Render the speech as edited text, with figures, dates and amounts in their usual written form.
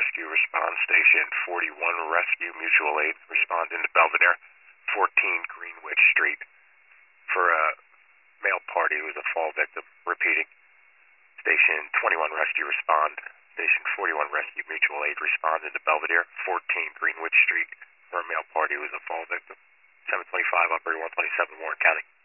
Rescue, respond. Station 41 Rescue Mutual Aid, respond into Belvedere, 14 Greenwich Street, for a male party who was a fall victim. Repeating. Station 21 Rescue, respond. Station 41 Rescue Mutual Aid, respond into Belvedere, 14 Greenwich Street, for a male party who was a fall victim. 725 Operator 127 Warren County.